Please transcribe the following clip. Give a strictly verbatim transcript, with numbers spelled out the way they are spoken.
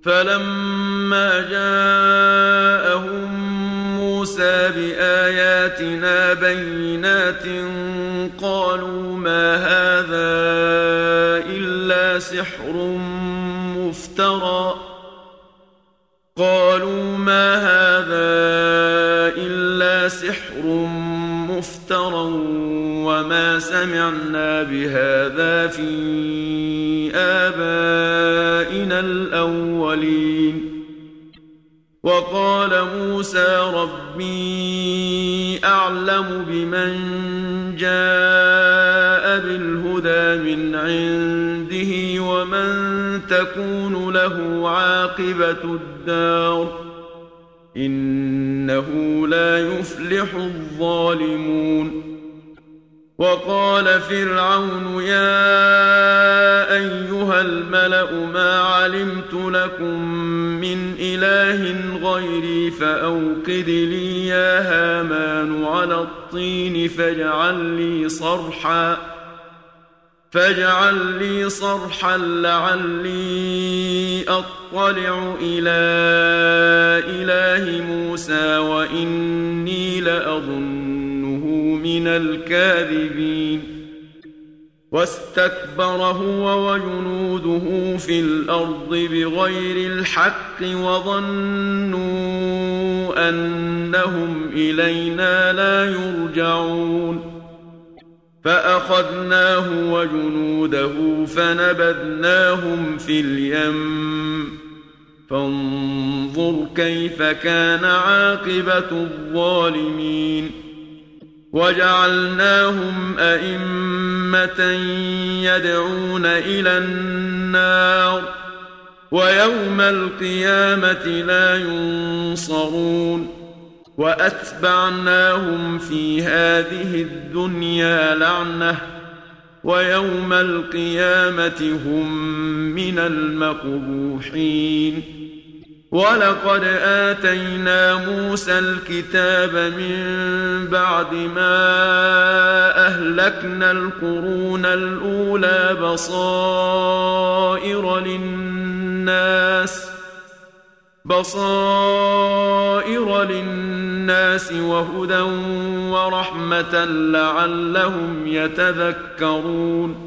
فلما جاءهم موسى بآياتنا بينات قالوا ما هذا إلا سحر مفترى قالوا ما هذا إلا سحر مفترى وما سمعنا بهذا في آبائنا الأولين. وقال موسى ربي أعلم بمن جاء بالهدى من عنده ومن تكون له عاقبة الدار إنه لا يفلح الظالمون. وقال فرعون يا أيها الملأ ما علمت لكم من إله غيري فأوقد لي يا هامان على الطين فاجعل لي صرحا فاجعل لي صرحا لعلي أطلع إلى إله موسى وإني لأظنه من الكاذبين. واستكبر هو وجنوده في الأرض بغير الحق وظنوا أنهم إلينا لا يرجعون. فأخذناه وجنوده فنبذناهم في اليم فانظر كيف كان عاقبة الظالمين. وجعلناهم أئمة يدعون إلى النار ويوم القيامة لا ينصرون. وأتبعناهم في هذه الدنيا لعنة ويوم القيامة هم من المقبوحين. ولقد آتينا موسى الكتاب من بعد ما أهلكنا القرون الأولى بصائر للناس بصائر للناس وهدى ورحمة لعلهم يتذكرون.